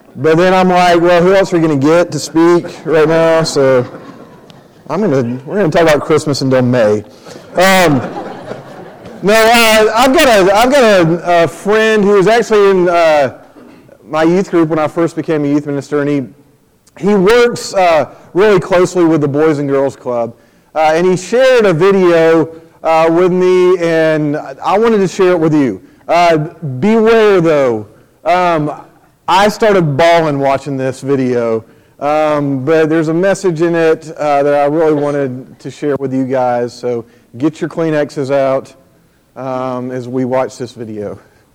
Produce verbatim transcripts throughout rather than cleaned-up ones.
but then I'm like, well, who else are we going to get to speak right now? So I'm going to, we're going to talk about Christmas until May. Um, no, uh, I've got a, I've got a, a friend who was actually in uh, my youth group when I first became a youth minister, and he he works uh, really closely with the Boys and Girls Club, uh, and he shared a video uh, with me, and I wanted to share it with you. Uh, beware, though. Um, I started bawling watching this video, um, but there's a message in it uh, that I really wanted to share with you guys. So get your Kleenexes out um, as we watch this video.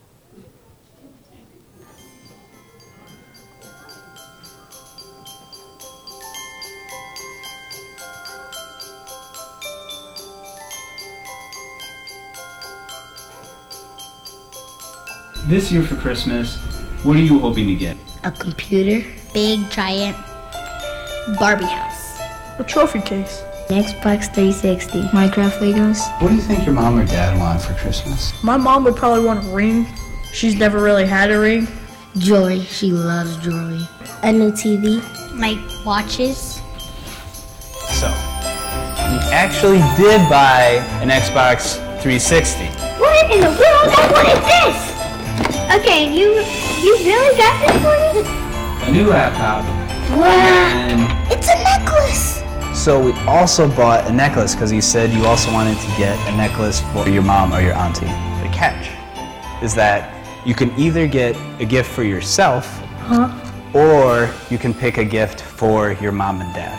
This year for Christmas, what are you hoping to get? A computer. Big, giant Barbie house. A trophy case. An Xbox three sixty. Minecraft Legos. What do you think your mom or dad want for Christmas? My mom would probably want a ring. She's never really had a ring. Jewelry. She loves jewelry. A new T V. Like watches. So, you actually did buy an Xbox three sixty. What in the world? What is this? Okay, you you really got this for me? A new laptop. Wow. And It's a necklace. So we also bought a necklace because you said you also wanted to get a necklace for your mom or your auntie. The catch is that you can either get a gift for yourself, Huh? or you can pick a gift for your mom and dad.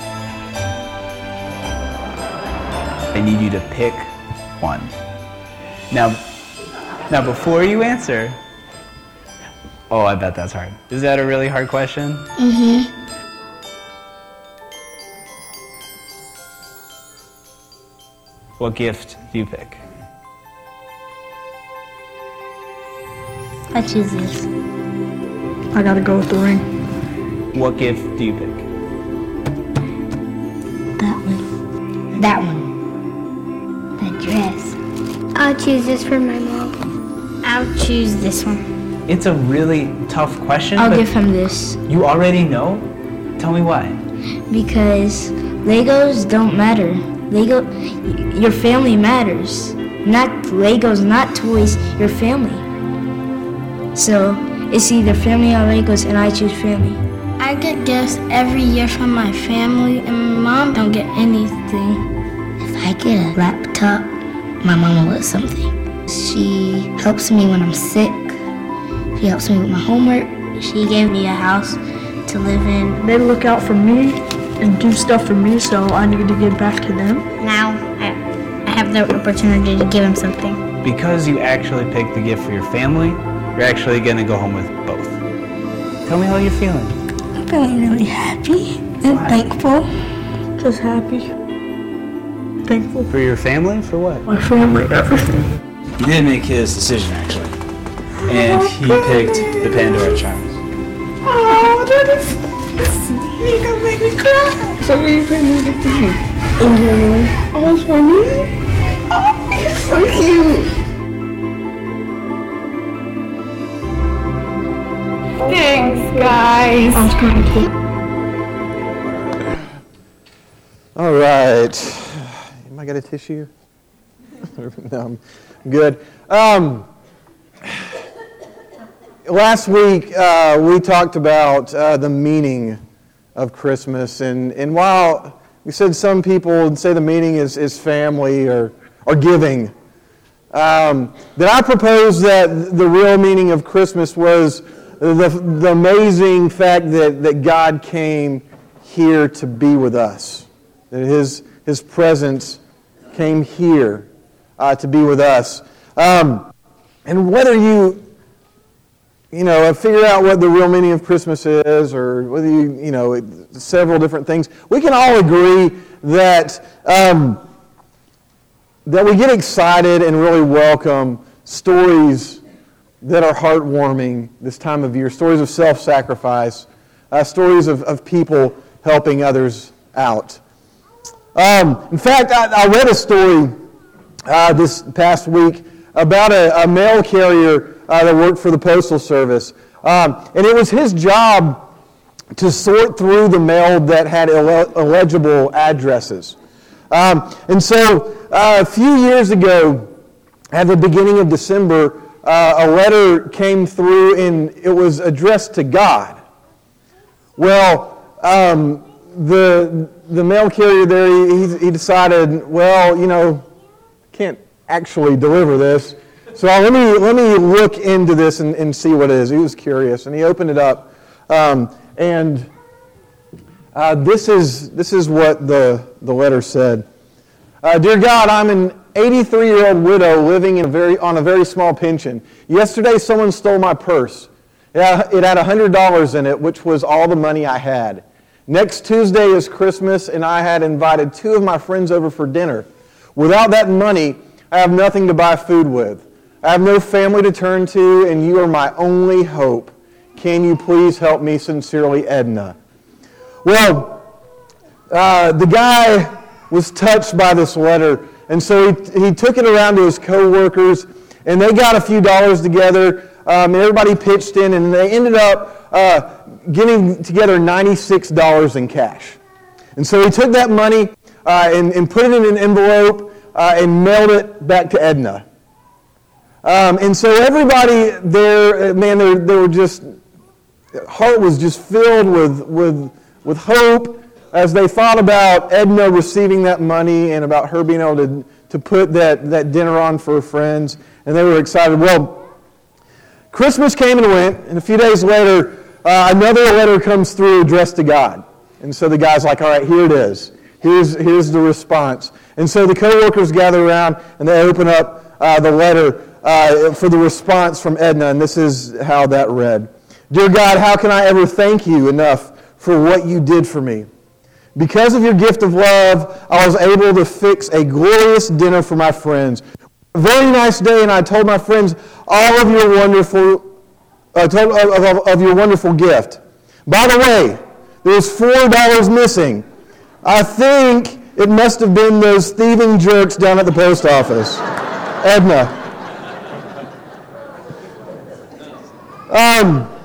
I need you to pick one. Now, now before you answer, oh, I bet that's hard. Is that a really hard question? Mm-hmm. What gift do you pick? I choose this. I gotta go with the ring. What gift do you pick? That one. That one. That dress. I'll choose this for my mom. I'll choose this one. It's a really tough question, I'll but give him this. you already know? Tell me why. Because Legos don't matter. Lego, your family matters. Not Legos, not toys, your family. So it's either family or Legos, and I choose family. I get gifts every year from my family, and my mom don't get anything. If I get a laptop, my mama will something. She helps me when I'm sick. She helps me with my homework. She gave me a house to live in. They look out for me and do stuff for me, so I need to give back to them. Now I, I have the opportunity to give him something. Because you actually picked the gift for your family, you're actually going to go home with both. Tell me how you're feeling. I'm feeling really happy and thankful. Just happy. Thankful For your family? For what? for my family, everything. He did make his decision, actually. And he picked the Pandora charms. Oh, that is sweet. You're gonna make me cry. So what are you putting in the thing? Oh, it's for me? Oh, it's so cute. Thanks, guys. I was kind of cute. All right. Am I got a tissue? No, I'm good. Um, last week, uh, we talked about uh, the meaning of Christmas. And, and while we said some people would say the meaning is, is family or, or giving, um, that I proposed that the real meaning of Christmas was the, the amazing fact that, that God came here to be with us. That His, His presence came here uh, to be with us. Um, and whether you, you know, figure out what the real meaning of Christmas is, or whether you, you know, several different things, we can all agree that um, that we get excited and really welcome stories that are heartwarming this time of year, stories of self-sacrifice, uh, stories of, of people helping others out. Um, in fact, I, I read a story uh, this past week about a, a mail carrier uh, that worked for the Postal Service. Um, and it was his job to sort through the mail that had Ill- illegible addresses. Um, and so uh, a few years ago, at the beginning of December, uh, a letter came through and it was addressed to God. Well, um, the the mail carrier there, he, he decided, well, you know, can't actually deliver this. So let me let me look into this and, and see what it is. He was curious, and he opened it up, um, and uh, this is this is what the the letter said. Uh, Dear God, I'm an eighty-three-year-old widow living in a very on a very small pension. Yesterday, someone stole my purse. It had, it had one hundred dollars in it, which was all the money I had. Next Tuesday is Christmas, and I had invited two of my friends over for dinner. Without that money, I have nothing to buy food with. I have no family to turn to, and you are my only hope. Can you please help me? Sincerely, Edna. Well, uh, the guy was touched by this letter, and so he, he took it around to his co-workers, and they got a few dollars together, um, and everybody pitched in, and they ended up uh, getting together ninety-six dollars in cash. And so he took that money uh, and, and put it in an envelope uh, and mailed it back to Edna. Um, and so everybody there, man, they, they were just, heart was just filled with, with, with hope as they thought about Edna receiving that money and about her being able to, to put that, that dinner on for her friends. And they were excited. Well, Christmas came and went, and a few days later, uh, another letter comes through addressed to God. And so the guy's like, all right, here it is. Here's, here's the response. And so the co-workers gather around, and they open up uh, the letter uh, for the response from Edna, and this is how that read. Dear God, how can I ever thank you enough for what you did for me? Because of your gift of love, I was able to fix a glorious dinner for my friends. A very nice day, and I told my friends all of your wonderful, uh, told, of, of, of your wonderful gift. By the way, there was four dollars missing. I think it must have been those thieving jerks down at the post office. Edna. Um,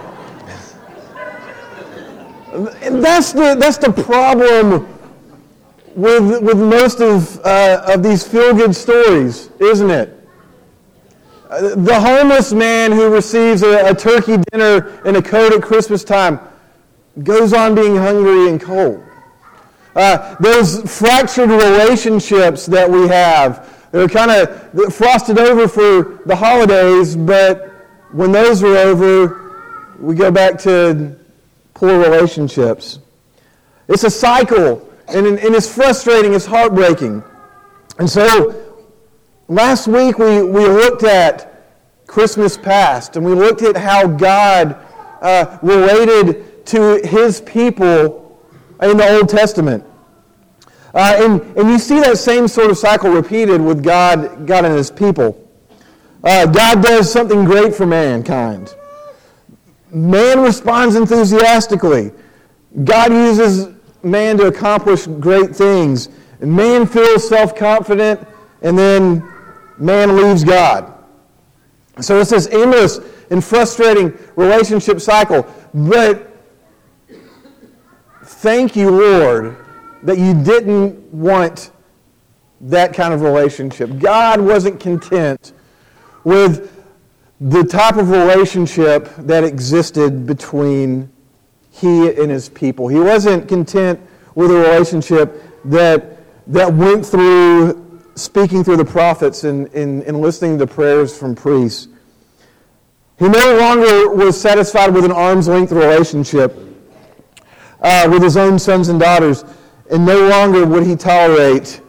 that's the that's the problem with with most of uh, of these feel-good stories, isn't it? Uh, the homeless man who receives a, a turkey dinner and a coat at Christmas time goes on being hungry and cold. Uh, those fractured relationships that we have, they're kind of frosted over for the holidays, but when those are over, we go back to poor relationships. It's a cycle, and, and it's frustrating, it's heartbreaking. And so, last week we, we looked at Christmas past, and we looked at how God uh, related to His people in the Old Testament. Uh, and, and you see that same sort of cycle repeated with God, God and His people. Uh, God does something great for mankind. Man responds enthusiastically. God uses man to accomplish great things. And man feels self-confident, and then man leaves God. So it's this endless and frustrating relationship cycle. But thank you, Lord, that you didn't want that kind of relationship. God wasn't content with the type of relationship that existed between He and His people. He wasn't content with a relationship that that went through speaking through the prophets and, and, and listening to prayers from priests. He no longer was satisfied with an arm's length relationship uh, with His own sons and daughters, and no longer would He tolerate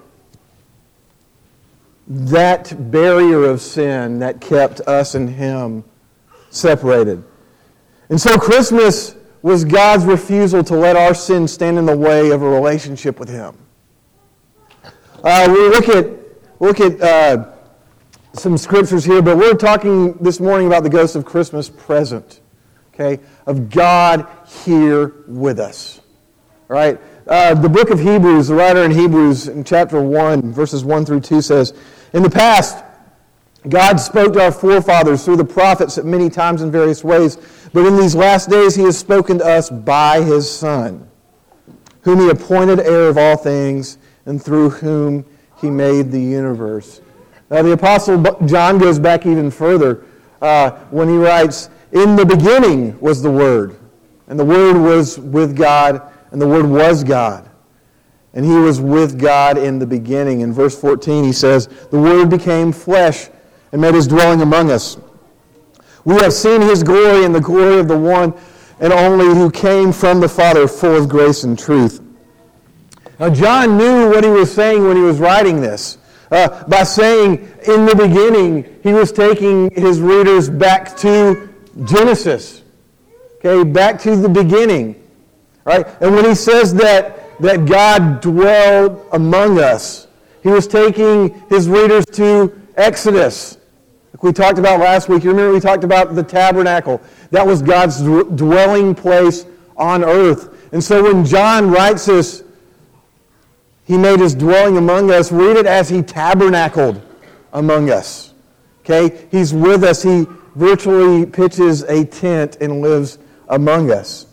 that barrier of sin that kept us and Him separated. And so Christmas was God's refusal to let our sin stand in the way of a relationship with Him. Uh, we look at look at uh, some scriptures here, but we're talking this morning about the ghost of Christmas present, okay, of God here with us. All right. Uh, the book of Hebrews, the writer in Hebrews in chapter one, verses one through two says, in the past, God spoke to our forefathers through the prophets at many times in various ways, But in these last days he has spoken to us by his Son, whom he appointed heir of all things, and through whom he made the universe. Now the Apostle John goes back even further uh, when he writes, in the beginning was the Word, and the Word was with God, and the Word was God. And he was with God in the beginning. In verse fourteen he says, the Word became flesh and made his dwelling among us. We have seen his glory and the glory of the one and only who came from the Father, full of grace and truth. Now John knew what he was saying when he was writing this. Uh, by saying, in the beginning, he was taking his readers back to Genesis. Okay, back to the beginning. Right? And when he says that, that God dwelled among us, he was taking his readers to Exodus. Like we talked about last week. You remember we talked about the tabernacle. That was God's dwelling place on earth. And so when John writes this, he made his dwelling among us. Read it as he tabernacled among us. Okay? He's with us. He virtually pitches a tent and lives among us.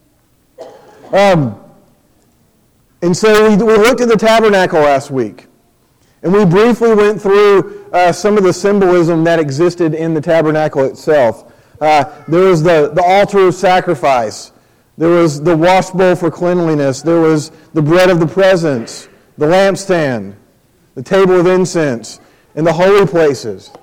Um, and so we, we looked at the tabernacle last week. And we briefly went through uh, some of the symbolism that existed in the tabernacle itself. Uh, there was the, the altar of sacrifice. There was the wash bowl for cleanliness. There was the bread of the presence, the lampstand, the table of incense, and the holy places.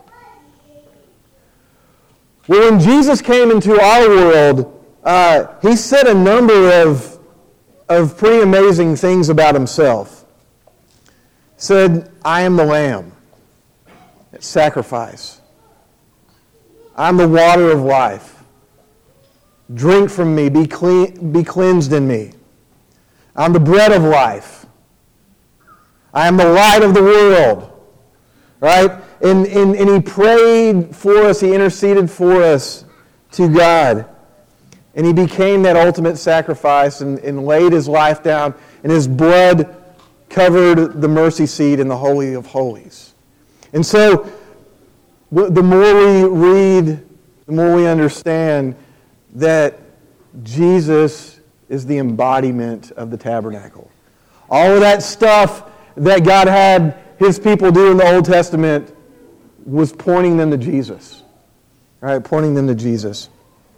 Well, when Jesus came into our world, uh, he said a number of, of pretty amazing things about himself. He said, I am the Lamb at sacrifice. I'm the water of life. Drink from me, be clean, be cleansed in me. I'm the bread of life. I am the light of the world. Right? And, and, and he prayed for us, he interceded for us to God. And he became that ultimate sacrifice and, and laid his life down, and his blood covered the mercy seat in the Holy of Holies. And so, the more we read, the more we understand that Jesus is the embodiment of the tabernacle. All of that stuff that God had his people do in the Old Testament was pointing them to Jesus. Right? Pointing them to Jesus.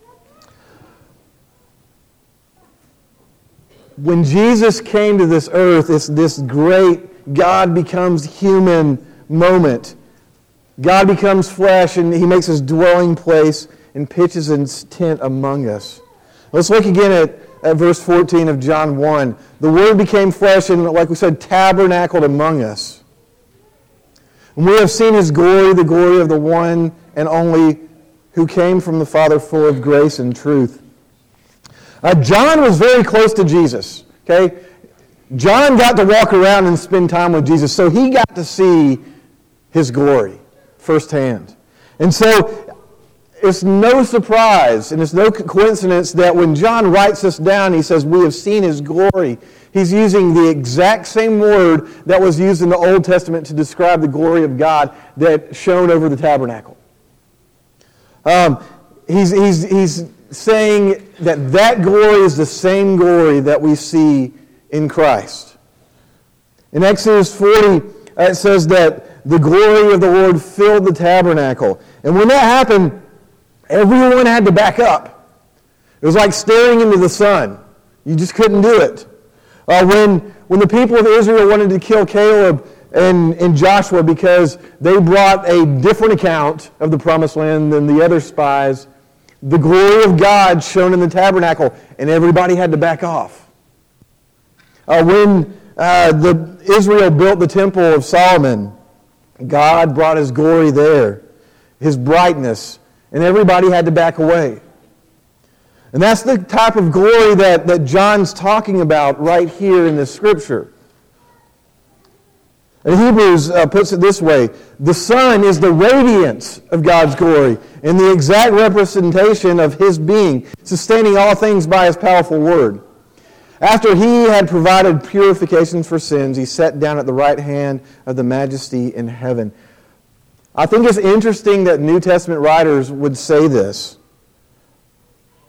When Jesus came to this earth, it's this great God becomes human moment. God becomes flesh and he makes his dwelling place and pitches his tent among us. Let's look again at, at verse fourteen of John one. The Word became flesh and, like we said, tabernacled among us. And we have seen his glory, the glory of the one and only who came from the Father, full of grace and truth. Uh, John was very close to Jesus. Okay, John got to walk around and spend time with Jesus, so he got to see his glory firsthand. And so it's no surprise and it's no coincidence that when John writes this down, he says, we have seen his glory. He's using the exact same word that was used in the Old Testament to describe the glory of God that shone over the tabernacle. Um, he's, he's, he's saying that that glory is the same glory that we see in Christ. In Exodus forty, it says that the glory of the Lord filled the tabernacle. And when that happened, everyone had to back up. It was like staring into the sun. You just couldn't do it. Uh, when, when the people of Israel wanted to kill Caleb and, and Joshua because they brought a different account of the promised land than the other spies, the glory of God shone in the tabernacle, and everybody had to back off. Uh, when uh, the Israel built the temple of Solomon, God brought his glory there, his brightness, and everybody had to back away. And that's the type of glory that, that John's talking about right here in this scripture. And Hebrews uh, puts it this way: the Son is the radiance of God's glory and the exact representation of his being, sustaining all things by his powerful word. After he had provided purification for sins, he sat down at the right hand of the Majesty in heaven. I think it's interesting that New Testament writers would say this.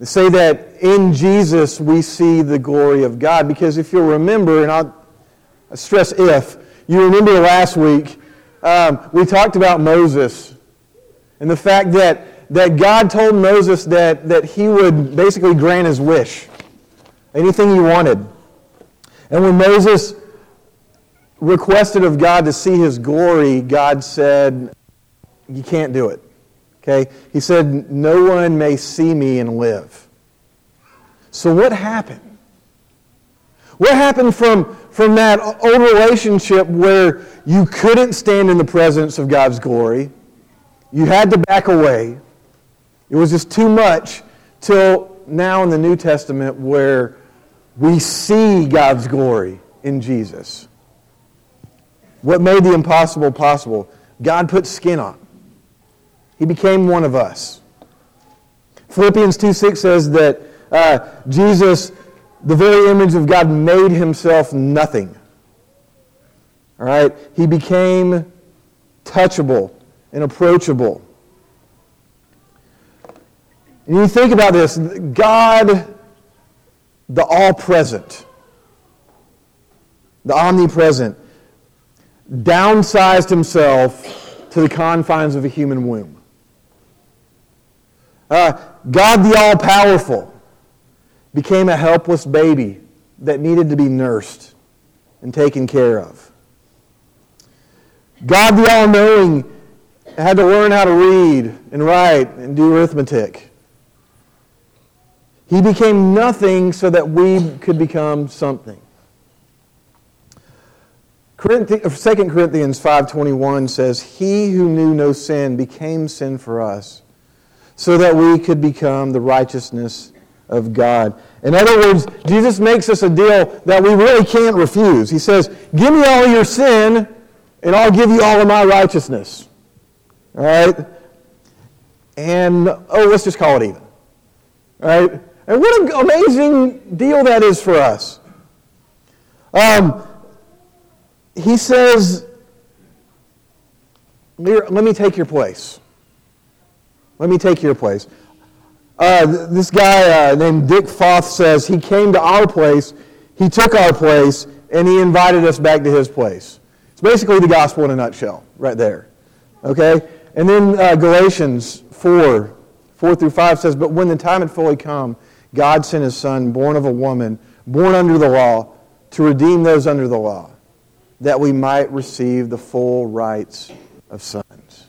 They say that in Jesus we see the glory of God. Because if you'll remember, and I'll I stress if, you remember last week, um, we talked about Moses and the fact that, that God told Moses that, that he would basically grant his wish, anything he wanted. And when Moses requested of God to see his glory, God said, you can't do it. Okay? He said, no one may see me and live. So what happened? What happened from, from that old relationship where you couldn't stand in the presence of God's glory? You had to back away. It was just too much, till now in the New Testament where we see God's glory in Jesus. What made the impossible possible? God put skin on. He became one of us. Philippians two six says that uh, Jesus, the very image of God, made himself nothing. All right? He became touchable and approachable. And you think about this, God, the all-present, the omnipresent, downsized himself to the confines of a human womb. Uh, God, the all-powerful, became a helpless baby that needed to be nursed and taken care of. God, the all-knowing, had to learn how to read and write and do arithmetic. He became nothing so that we could become something. Second Corinthians five twenty-one says, he who knew no sin became sin for us, so that we could become the righteousness of God. In other words, Jesus makes us a deal that we really can't refuse. He says, give me all your sin, and I'll give you all of my righteousness. All right? And, oh, let's just call it even. All right? And what an amazing deal that is for us. Um, he says, let me take your place. Let me take your place. Uh, this guy uh, named Dick Foth says he came to our place, he took our place, and he invited us back to his place. It's basically the gospel in a nutshell, right there. Okay? And then uh, Galatians four, four through five says, but when the time had fully come, God sent his Son, born of a woman, born under the law, to redeem those under the law, that we might receive the full rights of sons.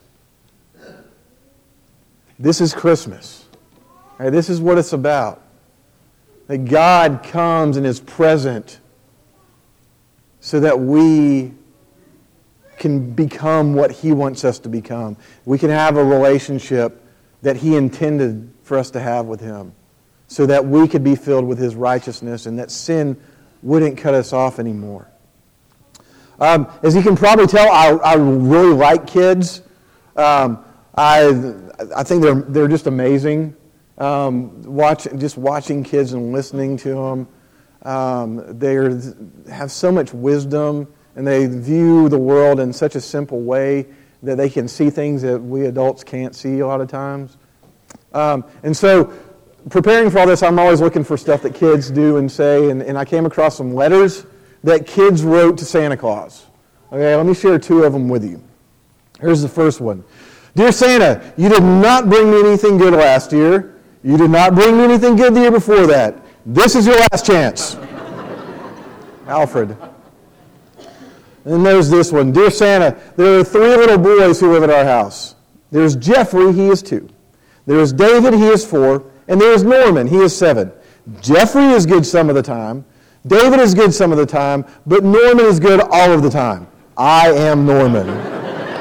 This is Christmas. Right, this is what it's about. That God comes and is present so that we can become what he wants us to become. We can have a relationship that he intended for us to have with him, so that we could be filled with his righteousness and that sin wouldn't cut us off anymore. Um, as you can probably tell, I, I really like kids. Um, I I think they're they're just amazing. Um, watch just watching kids and listening to them. Um, they have so much wisdom, and they view the world in such a simple way that they can see things that we adults can't see a lot of times. Um, and so, preparing for all this, I'm always looking for stuff that kids do and say, and, and I came across some letters that kids wrote to Santa Claus. Okay, let me share two of them with you. Here's the first one. Dear Santa, you did not bring me anything good last year. You did not bring me anything good the year before that. This is your last chance. Alfred. And then there's this one. Dear Santa, there are three little boys who live at our house. There's Jeffrey, he is two. There is David, he is four. And there is Norman, he is seven. Jeffrey is good some of the time. David is good some of the time. But Norman is good all of the time. I am Norman.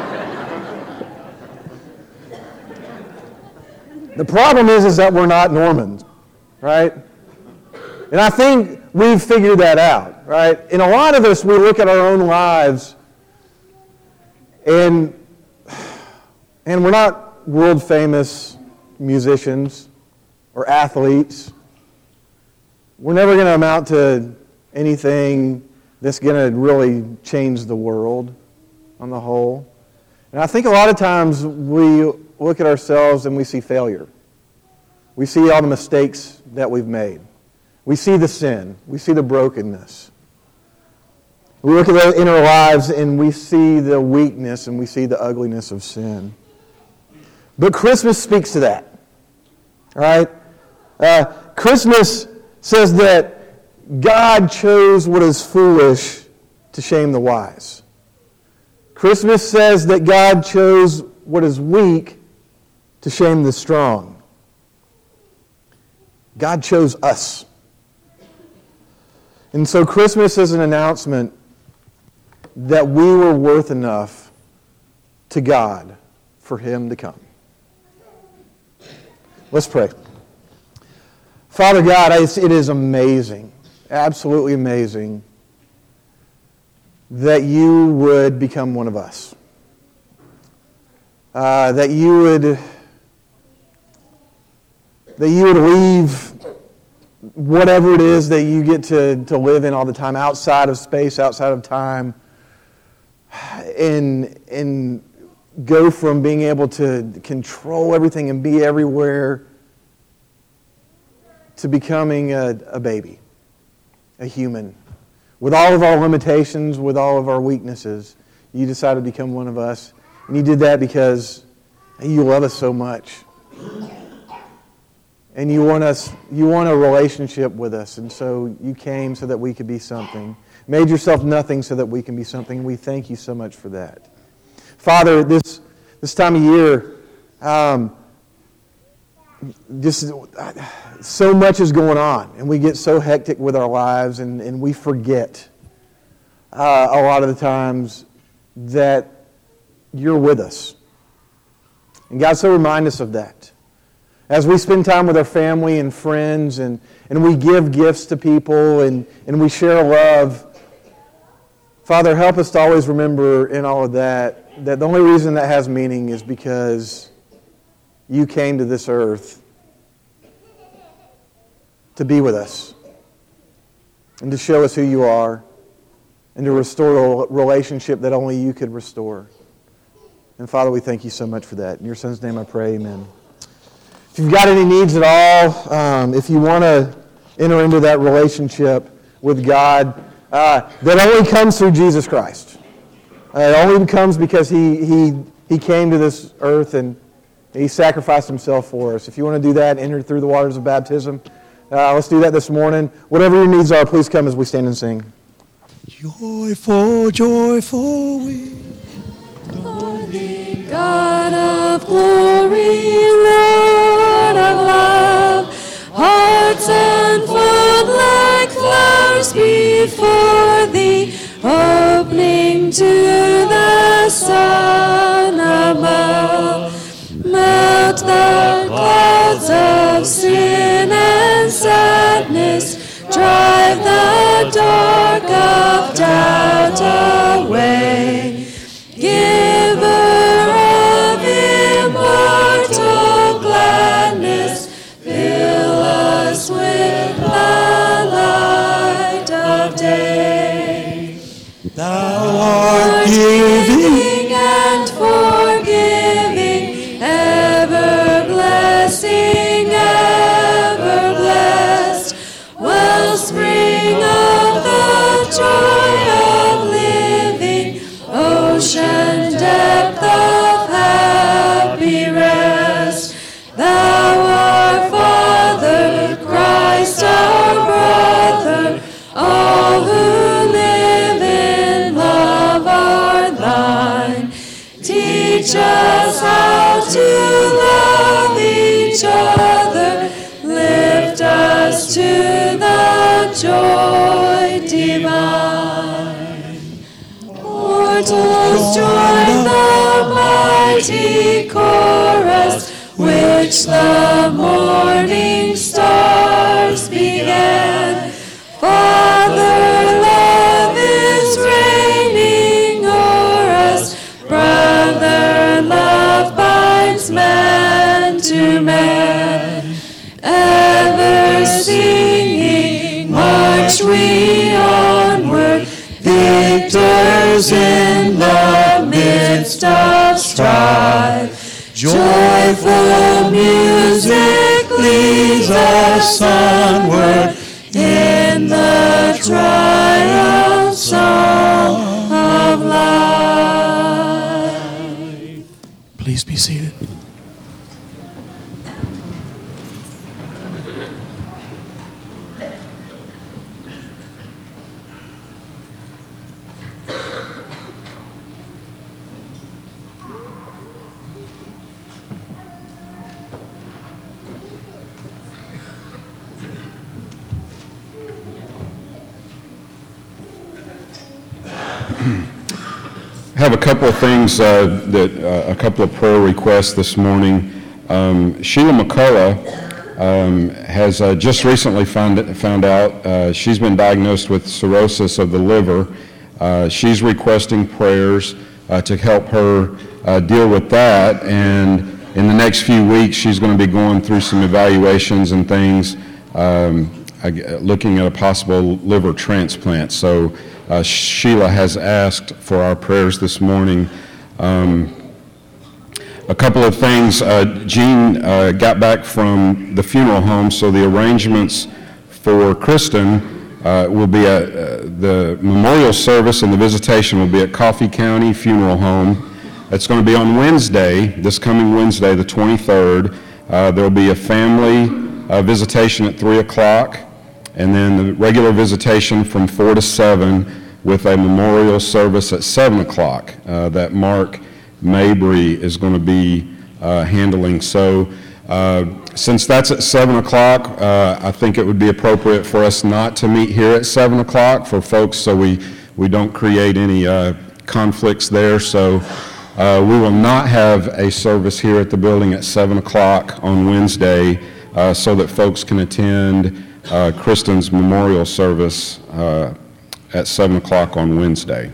The problem is, is that we're not Normans, right? And I think we've figured that out, right? And a lot of us, we look at our own lives, and, and we're not world-famous musicians or athletes. We're never going to amount to anything that's going to really change the world on the whole. And I think a lot of times we look at ourselves and we see failure. We see all the mistakes that we've made. We see the sin. We see the brokenness. We look at that in our lives and we see the weakness and we see the ugliness of sin. But Christmas speaks to that. All right? Uh, Christmas says that God chose what is foolish to shame the wise. Christmas says that God chose what is weak to shame the strong. God chose us. And so Christmas is an announcement that we were worth enough to God for Him to come. Let's pray. Father God, it is amazing, absolutely amazing, that you would become one of us. Uh, that you would that you would leave whatever it is that you get to, to live in all the time, outside of space, outside of time, and, and go from being able to control everything and be everywhere to becoming a, a baby, a human. With all of our limitations, with all of our weaknesses, you decided to become one of us. And you did that because you love us so much. And you want us, you want a relationship with us. And so you came so that we could be something. Made yourself nothing so that we can be something. And we thank you so much for that. Father, this this time of year, um, just so much is going on. And we get so hectic with our lives and, and we forget uh, a lot of the times that you're with us. And God, so remind us of that. As we spend time with our family and friends and, and we give gifts to people and, and we share love, Father, help us to always remember in all of that that the only reason that has meaning is because you came to this earth to be with us and to show us who you are and to restore a relationship that only you could restore. And Father, we thank you so much for that. In your Son's name I pray, amen. If you've got any needs at all, um, if you want to enter into that relationship with God, uh, that only comes through Jesus Christ. Uh, it only comes because he, he, he came to this earth and He sacrificed Himself for us. If you want to do that, enter through the waters of baptism. Uh, let's do that this morning. Whatever your needs are, please come as we stand and sing. Joyful, joyful we adore thee, God of glory, Lord of love. Hearts unfold like flowers before thee, opening to the sun above. Melt the clouds of sin and sadness, drive the dark of doubt away. Giver of immortal gladness, fill us with the light of day. Thou art giving and forgiving, ever blessing, ever blessed, wellspring of the joy of living, ocean depth of happy rest. Thou our Father, Christ our brother, all who live in love are thine. Teach us how to love each other, lift us to the joy divine. Mortals join the mighty chorus, which the morning stars began. Father, love is reigning o'er us, brother, love binds man to man. Ever singing, march we onward, victors in the midst of strife. Joyful music leads us onward in the triumph song of life. Please be seated. I have a couple of things, uh, that uh, a couple of prayer requests this morning. Um, Sheila McCullough um, has uh, just recently found found out uh, she's been diagnosed with cirrhosis of the liver. Uh, she's requesting prayers uh, to help her uh, deal with that, and in the next few weeks she's going to be going through some evaluations and things, um, looking at a possible liver transplant. So uh, Sheila has asked for our prayers this morning. Um, a couple of things. Uh, Jean uh, got back from the funeral home, so the arrangements for Kristen uh, will be at uh, the memorial service and the visitation will be at Coffee County Funeral Home. It's going to be on Wednesday, this coming Wednesday, the twenty-third. Uh, there will be a family uh, visitation at three o'clock, and then the regular visitation from four to seven, with a memorial service at seven o'clock uh, that Mark Mabry is going to be uh, handling. So uh, since that's at seven o'clock, uh, I think it would be appropriate for us not to meet here at seven o'clock for folks, so we, we don't create any uh, conflicts there. So uh, we will not have a service here at the building at seven o'clock on Wednesday uh, so that folks can attend uh, Kristen's memorial service uh, at seven o'clock on Wednesday.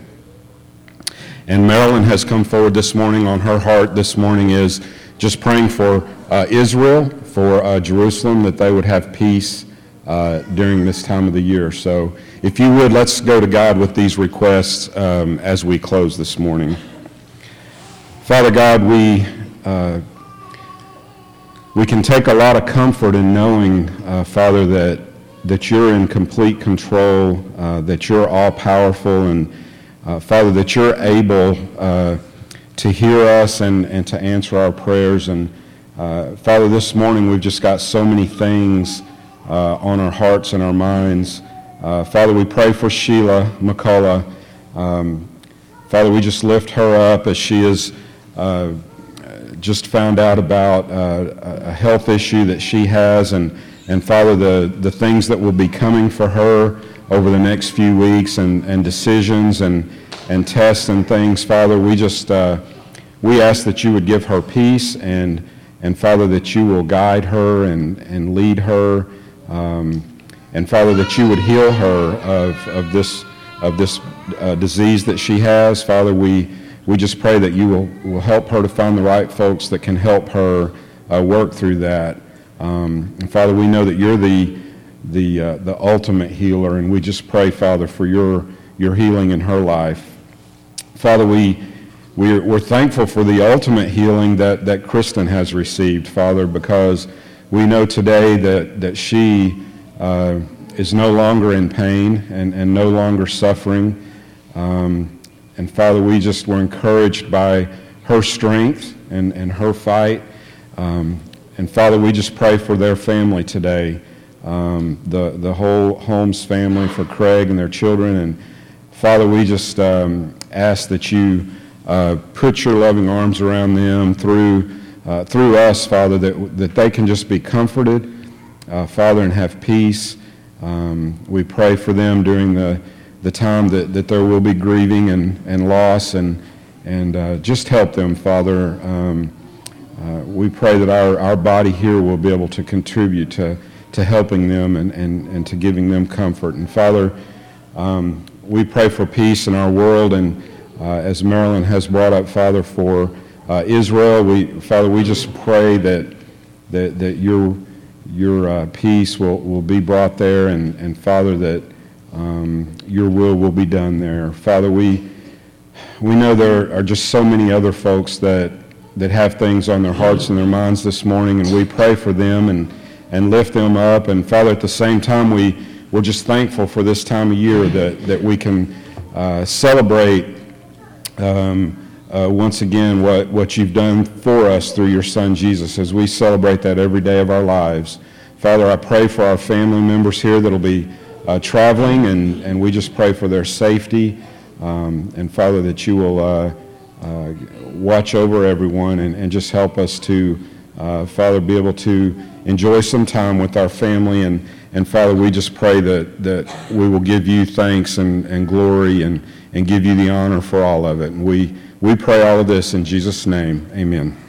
And Marilyn has come forward this morning. On her heart this morning is just praying for uh, Israel, for uh, Jerusalem, that they would have peace uh, during this time of the year. So if you would, let's go to God with these requests um, as we close this morning. Father God, we uh, we can take a lot of comfort in knowing, uh, Father, that that you're in complete control, uh, that you're all-powerful, and uh, Father, that you're able uh, to hear us and, and to answer our prayers. And uh, Father, this morning we've just got so many things uh, on our hearts and our minds. Uh, Father, we pray for Sheila McCullough. Um, Father, we just lift her up as she is uh, just found out about uh, a health issue that she has, and And Father, the, the things that will be coming for her over the next few weeks, and, and decisions and, and tests and things, Father, we just, uh, we ask that you would give her peace, and, and Father, that you will guide her and, and lead her, um, and Father, that you would heal her of, of this, of this uh, disease that she has. Father, we, we just pray that you will, will help her to find the right folks that can help her uh, work through that. Um, and Father, we know that you're the the uh, the ultimate healer, and we just pray, Father, for your your healing in her life. Father, we we're, we're thankful for the ultimate healing that that Kristen has received, Father, because we know today that that she uh, is no longer in pain and, and no longer suffering. Um, and Father, we just were encouraged by her strength and, and her fight. Um, And Father, we just pray for their family today, um, the, the whole Holmes family, for Craig and their children. And Father, we just um, ask that you uh, put your loving arms around them through uh, through us, Father, that, that they can just be comforted, uh, Father, and have peace. Um, we pray for them during the, the time that, that there will be grieving and, and loss, and, and uh, just help them, Father. Um, Uh, we pray that our, our body here will be able to contribute to, to helping them and, and, and to giving them comfort. And Father, um, we pray for peace in our world, and uh, as Marilyn has brought up, Father, for uh, Israel, we, Father, we just pray that that, that your your uh, peace will, will be brought there, and, and Father, that um, your will will be done there. Father, we we know there are just so many other folks that that have things on their hearts and their minds this morning, and we pray for them, and and lift them up. And Father, at the same time, we, we're just thankful for this time of year that, that we can uh, celebrate um, uh, once again what, what you've done for us through your Son Jesus, as we celebrate that every day of our lives. Father, I pray for our family members here that will be uh, traveling, and, and we just pray for their safety. Um, and Father, that you will uh, uh, watch over everyone and, and just help us to, uh, Father, be able to enjoy some time with our family. And, and Father, we just pray that, that we will give you thanks and, and glory and, and give you the honor for all of it. And we, we pray all of this in Jesus' name. Amen.